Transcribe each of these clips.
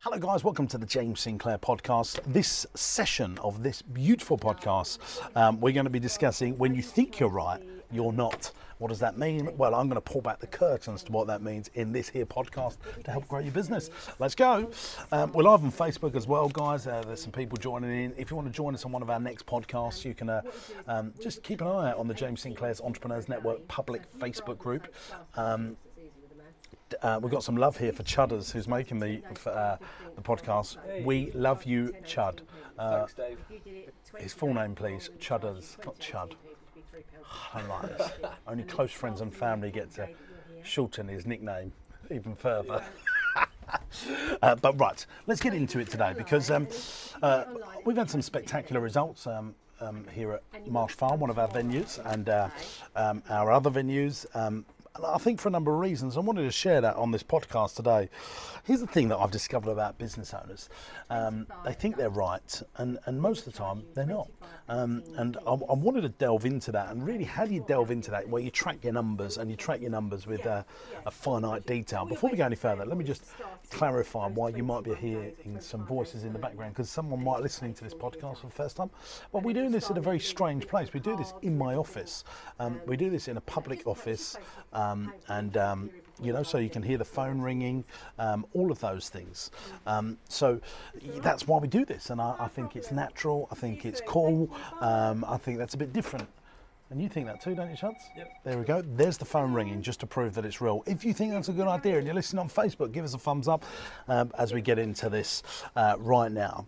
Hello guys, welcome to the James Sinclair podcast. This session of this beautiful podcast, we're going to be discussing when you think you're right, you're not. What does that mean? Well, I'm going to pull back the curtains to what that means in this here podcast to help grow your business. Let's go. We're live on Facebook as well, guys. There's some people joining in. If you want to join us on one of our next podcasts, you can just keep an eye out on the James Sinclair's Entrepreneurs Network public Facebook group. We've got some love here for Chudders, who's making the podcast. We love you, Chud. Thanks, Dave. His full name, please. Chudders, not Chud. I don't like this. Only close friends and family get to shorten his nickname even further. But right, let's get into it today because we've had some spectacular results here at Marsh Farm, one of our venues, and our other venues. I think for a number of reasons. I wanted to share that on this podcast today. Here's the thing that I've discovered about business owners. They think they're right, and most of the time they're not. And I wanted to delve into that. And really, how do you delve into that? Well, you track your numbers, and you track your numbers with a finite detail. Before we go any further, let me just clarify why you might be hearing some voices in the background, because someone might be listening to this podcast for the first time. Well, we're doing this in a very strange place. We do this in my office. We do this in a public office. You know, so you can hear the phone ringing, all of those things. So that's why we do this, and I think it's natural. I think it's cool. I think that's a bit different. And you think that too, don't you, Chuds? Yep. There we go. There's the phone ringing, just to prove that it's real. If you think that's a good idea and you're listening on Facebook, give us a thumbs up as we get into this right now.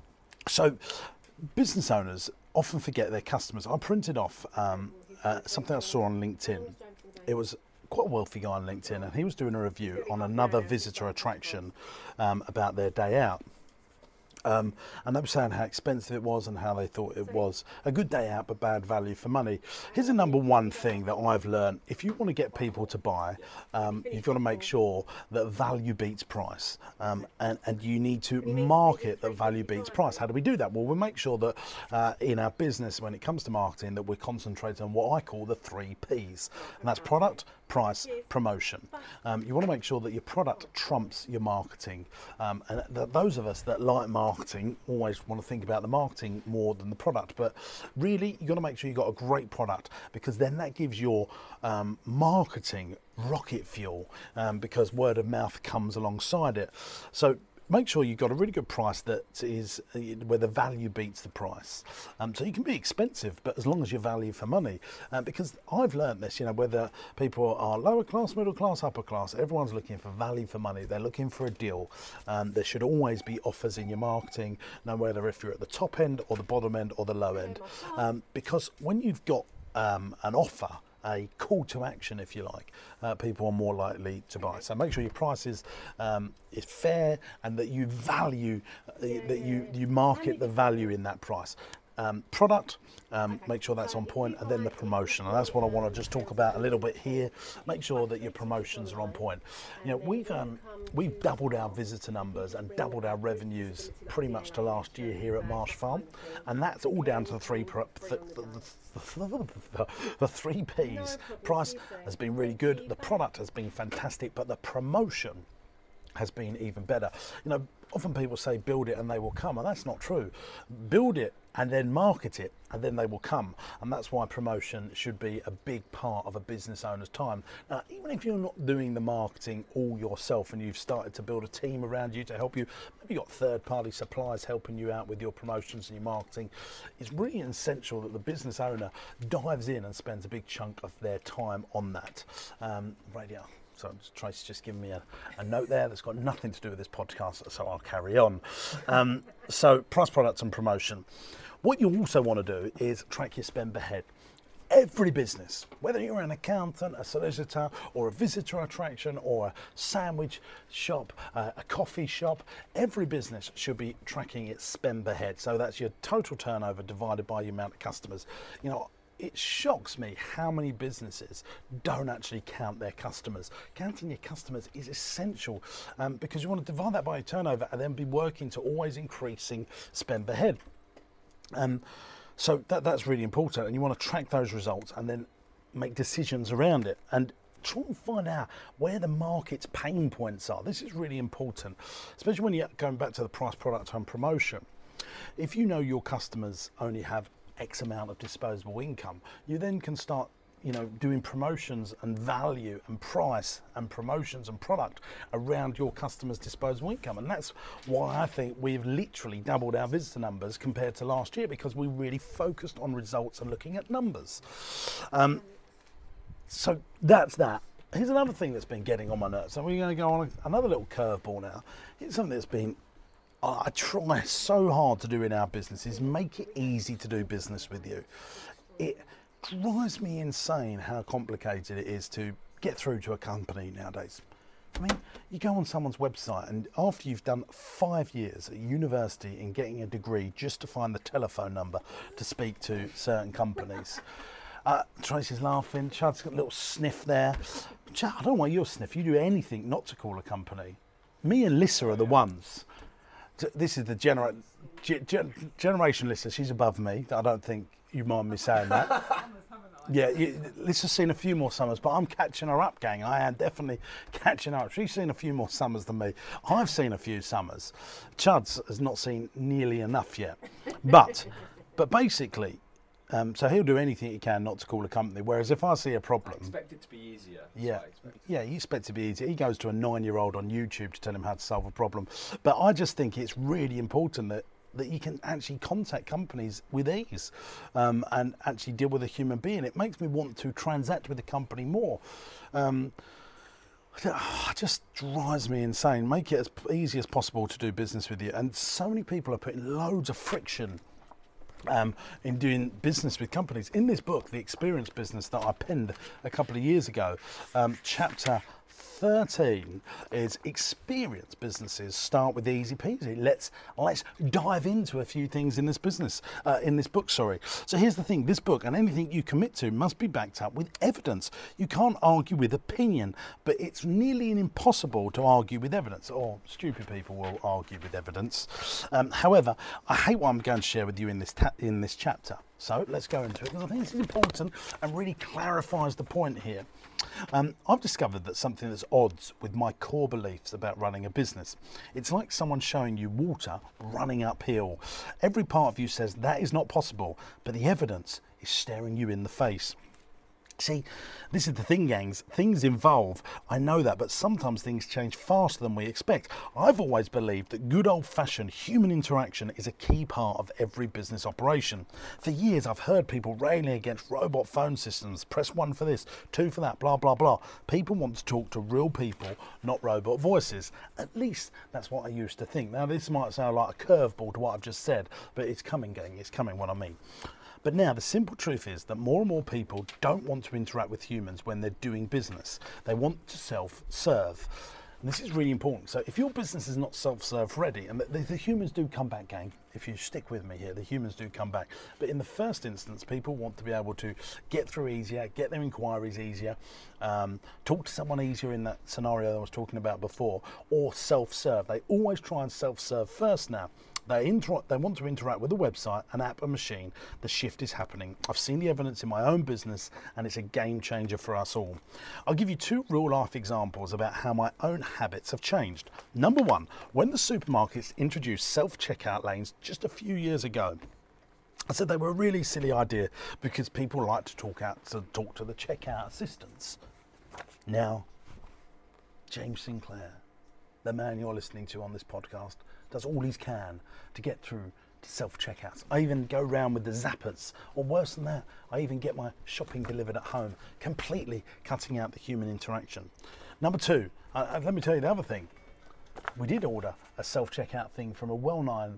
So business owners often forget their customers. I printed off something I saw on LinkedIn. It was quite a wealthy guy on LinkedIn, and he was doing a review on another visitor attraction about their day out. And they were saying how expensive it was and how they thought it was a good day out but bad value for money. Here's the number one thing that I've learned. If you want to get people to buy, you've got to make sure that value beats price. And you need to market that value beats price. How do we do that? Well, we make sure that in our business, when it comes to marketing, that we're concentrating on what I call the 3 Ps. And that's product, price, promotion. You want to make sure that your product trumps your marketing. And those of us that like marketing always want to think about the marketing more than the product, but really you've got to make sure you've got a great product, because then that gives your marketing rocket fuel, because word of mouth comes alongside it. So make sure you've got a really good price that is where the value beats the price. So you can be expensive, but as long as you're value for money. Because I've learned this, you know, whether people are lower class, middle class, upper class, everyone's looking for value for money. They're looking for a deal. There should always be offers in your marketing, no matter if you're at the top end or the bottom end or the low end. Because when you've got an offer, a call to action, if you like, people are more likely to buy. So make sure your price is fair, and that you value, that you market the value in that price. Product, make sure that's on point, and then the promotion, and that's what I want to just talk about a little bit here. Make sure that your promotions are on point. You know, we've doubled our visitor numbers and doubled our revenues pretty much to last year here at Marsh Farm, and that's all down to the 3 Ps. Price has been really good, the product has been fantastic, but the promotion has been even better. You know, often people say build it and they will come, and that's not true. Build it and then market it, and then they will come. And that's why promotion should be a big part of a business owner's time. Now, even if you're not doing the marketing all yourself and you've started to build a team around you to help you, maybe you've got third-party suppliers helping you out with your promotions and your marketing, it's really essential that the business owner dives in and spends a big chunk of their time on that. Radio. So Tracy's just given me a note there that's got nothing to do with this podcast, so I'll carry on. So price, products and promotion. What you also want to do is track your spend per head. Every business, whether you're an accountant, a solicitor, or a visitor attraction, or a sandwich shop, a coffee shop, every business should be tracking its spend per head. So that's your total turnover divided by your amount of customers. You know, it shocks me how many businesses don't actually count their customers. Counting your customers is essential, because you want to divide that by your turnover and then be working to always increasing spend per head. So that's really important, and you want to track those results and then make decisions around it. And try and find out where the market's pain points are. This is really important, especially when you're going back to the price, product and promotion. If you know your customers only have X amount of disposable income, you then can start doing promotions and value and price and promotions and product around your customers' disposable income. And that's why I think we've literally doubled our visitor numbers compared to last year, because we really focused on results and looking at numbers. So that's that. Here's another thing that's been getting on my nerves. So we're going to go on another little curveball now. It's something that's been, I try so hard to do in our business, is make it easy to do business with you. It drives me insane how complicated it is to get through to a company nowadays. I mean, you go on someone's website, and after you've done 5 years at university in getting a degree just to find the telephone number to speak to certain companies. Tracy's laughing, Chad's got a little sniff there. Chad, I don't want your sniff, you do anything not to call a company. Me and Lissa are the ones. This is the generation Lissa, she's above me. I don't think you mind me saying that. Yeah, Lissa's seen a few more summers, but I'm catching her up, gang. I am definitely catching her up. She's seen a few more summers than me. I've seen a few summers. Chuds has not seen nearly enough yet. But basically, so he'll do anything he can not to call a company. Whereas if I see a problem, I expect it to be easier. Yeah, you expect it to be easier. He goes to a 9-year-old on YouTube to tell him how to solve a problem. But I just think it's really important that you can actually contact companies with ease and actually deal with a human being. It makes me want to transact with the company more. It just drives me insane. Make it as easy as possible to do business with you. And so many people are putting loads of friction in doing business with companies. In this book, The Experience Business, that I penned a couple of years ago, chapter 13 is experience businesses start with easy peasy. Let's dive into a few things in this book. So here's the thing: this book and anything you commit to must be backed up with evidence. You can't argue with opinion, but it's nearly impossible to argue with evidence, or stupid people will argue with evidence. However, I hate what I'm going to share with you in this chapter. So let's go into it, because I think this is important and really clarifies the point here. I've discovered that something that's odds with my core beliefs about running a business. It's like someone showing you water running uphill. Every part of you says that is not possible, but the evidence is staring you in the face. See, this is the thing, gangs. Things evolve, I know that, but sometimes things change faster than we expect. I've always believed that good old-fashioned human interaction is a key part of every business operation. For years, I've heard people railing against robot phone systems. Press 1 for this, 2 for that, blah, blah, blah. People want to talk to real people, not robot voices. At least that's what I used to think. Now, this might sound like a curveball to what I've just said, but it's coming, gang. It's coming, what I mean. But now the simple truth is that more and more people don't want to interact with humans when they're doing business. They want to self-serve. And this is really important. So if your business is not self-serve ready, and the humans do come back, gang, if you stick with me here, the humans do come back. But in the first instance, people want to be able to get through easier, get their inquiries easier, talk to someone easier in that scenario that I was talking about before, or self-serve. They always try and self-serve first now. They want to interact with a website, an app, a machine. The shift is happening. I've seen the evidence in my own business, and it's a game changer for us all. I'll give you 2 real-life examples about how my own habits have changed. Number 1, when the supermarkets introduced self-checkout lanes just a few years ago, I said they were a really silly idea because people like to talk to the checkout assistants. Now, James Sinclair, the man you're listening to on this podcast, does all he can to get through to self-checkouts. I even go around with the zappers, or worse than that, I even get my shopping delivered at home, completely cutting out the human interaction. Number 2, let me tell you the other thing. We did order a self-checkout thing from a well-known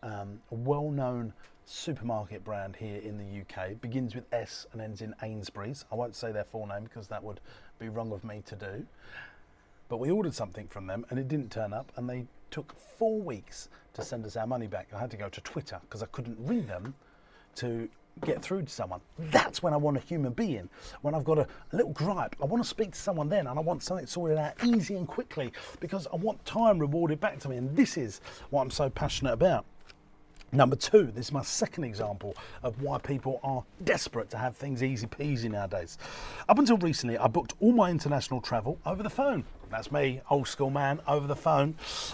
supermarket brand here in the UK. It begins with S and ends in Ainsbury's. I won't say their full name because that would be wrong of me to do. But we ordered something from them and it didn't turn up, and they took 4 weeks to send us our money back. I had to go to Twitter because I couldn't ring them to get through to someone. That's when I want a human being. When I've got a little gripe, I want to speak to someone then, and I want something sorted out easy and quickly because I want time rewarded back to me, and this is what I'm so passionate about. Number two, this is my second example of why people are desperate to have things easy peasy nowadays. Up until recently, I booked all my international travel over the phone. That's me, old school man, over the phone.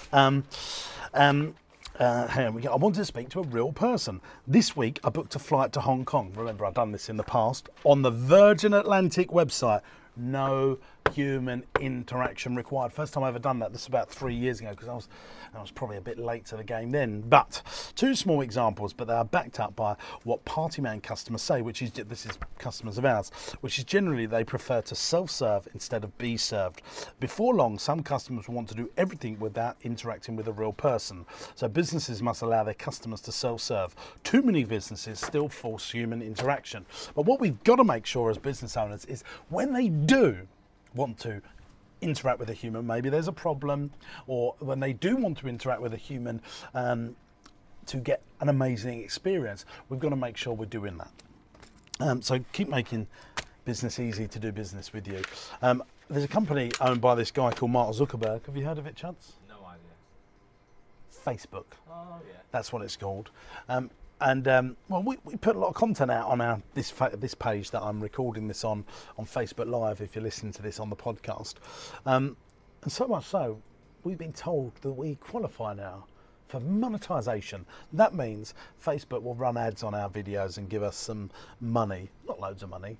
Here we go. I wanted to speak to a real person. This week, I booked a flight to Hong Kong. Remember, I've done this in the past on the Virgin Atlantic website. No human interaction required. First time I ever done that. This was about 3 years ago because I was probably a bit late to the game then. But two small examples, but they are backed up by what Partyman customers say, which is, this is customers of ours, which is generally they prefer to self-serve instead of be served. Before long, some customers will want to do everything without interacting with a real person. So businesses must allow their customers to self-serve. Too many businesses still force human interaction. But what we've got to make sure as business owners is when they do want to interact with a human, maybe there's a problem, or when they do want to interact with a human to get an amazing experience, we've got to make sure we're doing that. So keep making business easy to do business with you. There's a company owned by this guy called Mark Zuckerberg. Have you heard of it, Chance? No idea. Facebook. Oh yeah. That's what it's called. Well, we put a lot of content out on this page that I'm recording this on Facebook Live, if you're listening to this on the podcast. And so much so, we've been told that we qualify now for monetization. That means Facebook will run ads on our videos and give us some money, not loads of money,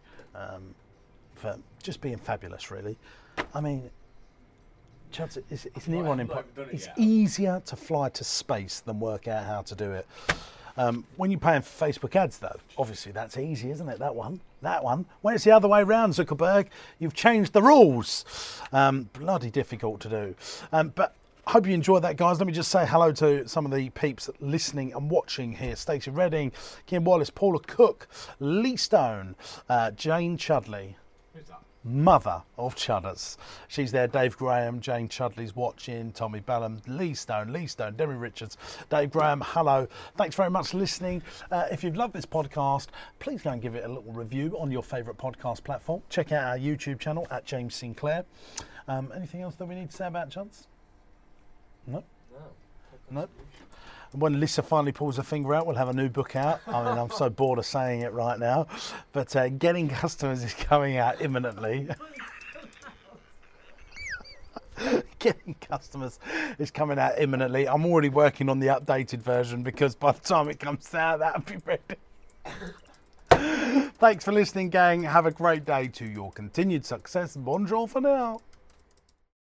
for just being fabulous, really. I mean, Chance, it's near on impossible. It's easier to fly to space than work out how to do it. When you're paying for Facebook ads, though, obviously that's easy, isn't it? That one. When it's the other way round, Zuckerberg, you've changed the rules. Bloody difficult to do. But I hope you enjoyed that, guys. Let me just say hello to some of the peeps listening and watching here. Stacey Redding, Kim Wallace, Paula Cook, Lee Stone, Jane Chudley. Who's that? Mother of Chudders. She's there. Dave Graham, Jane Chudley's watching, Tommy Bellham, Lee Stone, Debbie Richards, Dave Graham, hello. Thanks very much for listening. If you've loved this podcast, please go and give it a little review on your favourite podcast platform. Check out our YouTube channel at James Sinclair. Anything else that we need to say about Chance? No? No. When Lisa finally pulls her finger out, we'll have a new book out. I mean, I'm so bored of saying it right now. But Getting Customers is coming out imminently. Getting Customers is coming out imminently. I'm already working on the updated version because by the time it comes out, that'll be ready. Thanks for listening, gang. Have a great day to your continued success. Bonjour for now.